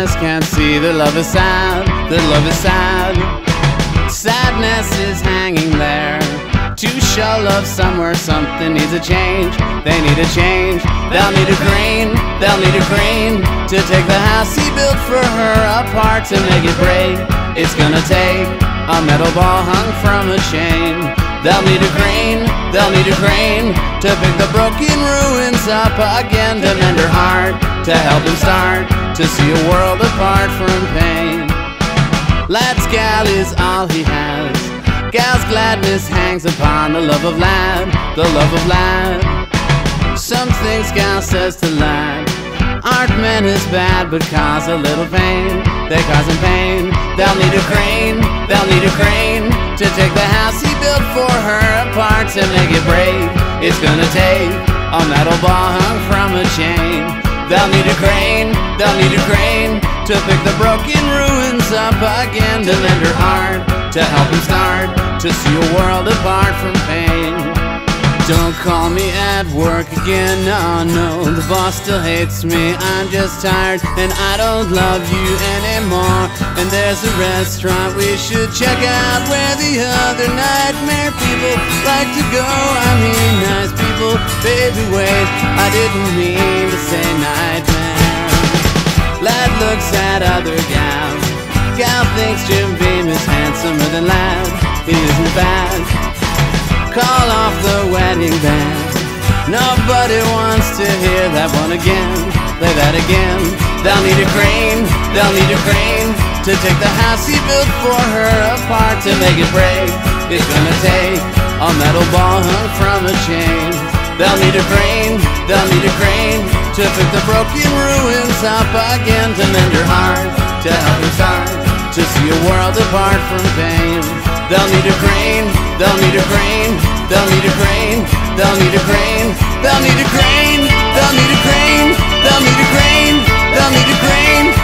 sadness can't see. Their love is sad, their love is sad. Sadness is hanging there to show love somewhere. Something needs a change, they need a change. They'll need a crane, they'll need a crane to take the house he built for her apart, to make it break. It's gonna take a metal ball hung from a chain. They'll need a crane, they'll need a crane to pick the broken ruins up again, to mend her heart, to help him start to see a world apart from pain. Lad's gal is all he has. Gal's gladness hangs upon the love of lad, the love of lad. Some things gal says to lad aren't meant as bad, but cause a little pain. They cause him pain. They'll need a crane, they'll need a crane to take the house he built for her apart, to make it break. It's gonna take a metal ball hung from a chain. They'll need a crane, they'll need a crane to pick the broken ruins up again, to mend her heart, to help him start to see a world apart from pain. Don't call me at work again, no, no, the boss still hates me. I'm just tired and I don't love you anymore. And there's a restaurant we should check out where the other nightmare people like to go. I mean nice people, baby wait, I didn't mean to say nightmare. Lad looks at other gal, gal thinks Jim Beam is handsomer than lad. He isn't bad. Call off the wedding band, nobody wants to hear that one again. Play that again. They'll need a crane, they'll need a crane to take the house he built for her apart, to make it break. It's gonna take a metal ball hung from a chain. They'll need a crane, they'll need a crane to pick the broken ruins up again, to mend her heart, to help her start to see a world apart from pain. They'll need a crane, they'll need a crane, they'll need a crane, they'll need a crane, they'll need a crane, they'll need a crane, they'll need a crane, they'll need a crane.